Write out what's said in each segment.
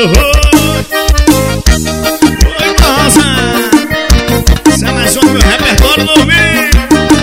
Oi, nossa! Isso é mais um meu repertório novinho.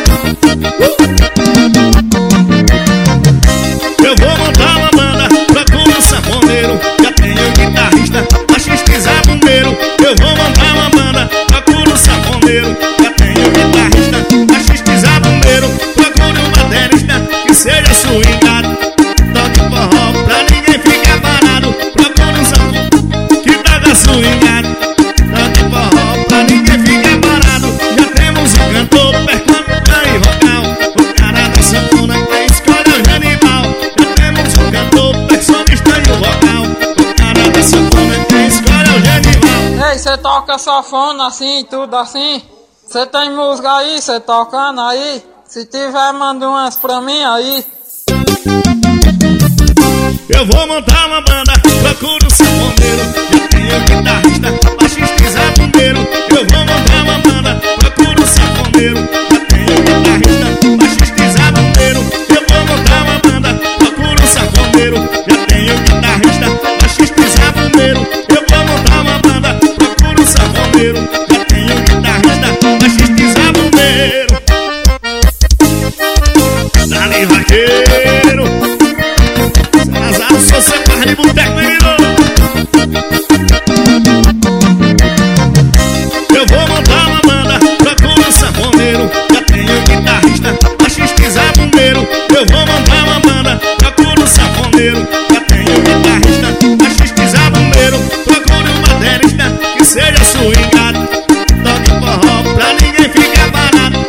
Eu vou montar uma banda, procura um sanfoneiro. Já tenho guitarrista, baixista e zabumbeiro. Eu vou montar uma banda, procura um sanfoneiro. Já tenho guitarrista, baixista e zabumbeiro. Procure um baterista que seja swingado, toque forró pra ninguém ficar parado. Procure um sanfoneiro que toca swingado, toque forró pra ninguém ficar parado. Já temos um cantor, percussão e vocal. O cara da sanfona quem escolhe é o Genival. Já temos um cantor, percussionista e o vocal. O cara da sanfona quem escolhe é o Genival. Ei, cê toca sanfona assim, tudo assim? Cê tem música aí, cê tocando aí? Se tiver, manda umas pra mim aí. Eu vou montar uma banda, procuro um sanfoneiro. Já tenho guitarrista, baixista e zabumbeiro. Eu vou montar uma banda, procuro um sanfoneiro. Já tenho guitarrista, baixista e zabumbeiro. Eu vou montar uma banda, procuro um sanfoneiro. Já tenho guitarrista, baixista e zabumbeiro. Eu vou montar uma banda, procuro um sanfoneiro. Já tenho guitarrista, baixista e zabumbeiro. Dali vaqueiro, sou seu carro de boteco, menino. Eu vou montar uma banda, procura um sanfoneiro. Já tenho guitarrista, baixista e zabumbeiro. Eu vou montar uma banda, procura um sanfoneiro. Já tenho guitarrista, baixista e zabumbeiro. Procure um baterista que seja swingado, toque forró pra ninguém ficar parado.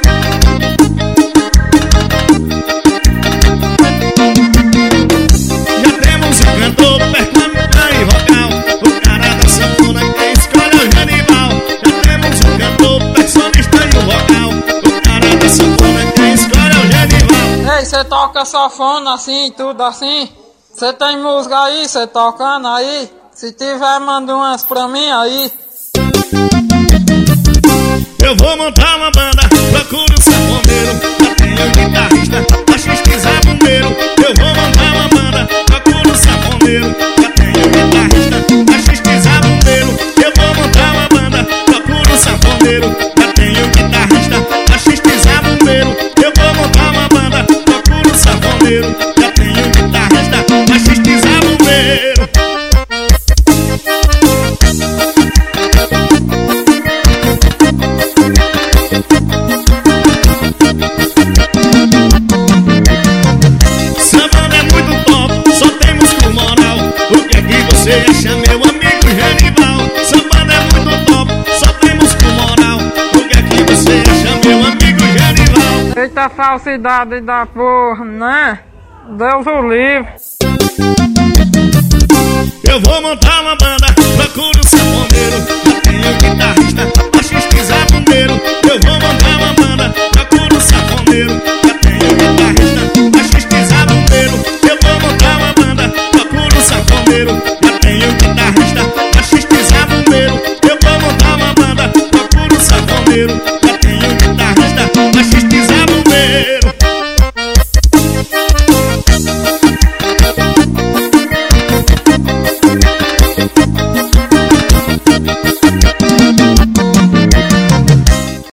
Cantor, percussão e vocal. O cara da sanfona quem escolhe é o Genival. Já temos um cantor, percussionista e o vocal. O cara da sanfona quem escolhe é o Genival. Ei, cê toca sanfona assim, tudo assim? Cê tem música aí, cê tocando aí? Se tiver, manda umas pra mim aí. Eu vou montar uma banda, procura um sanfoneiro. Já tenho guitarrista, baixista e zabumbeiro. Eu vou montar uma banda, procura um sanfoneiro. Já tenho guitarrista, baixista e zabumbeiro. Eu vou montar uma banda, procura um sanfoneiro. Já tenho guitarrista, baixista e zabumbeiro. Eu vou montar uma banda, procura um sanfoneiro. Já tenho guitarrista, baixista e zabumbeiro. Você acha meu amigo Genival? Sua banda é muito top, só temos com moral. O que é que você acha meu amigo Genival? Eita falsidade da porra, né? Deus o livre. Eu vou montar uma banda, procuro um sanfoneiro. Já tenho guitarrista, baixista e zabumbeiro. Eu vou montar uma banda, procuro um sanfoneiro.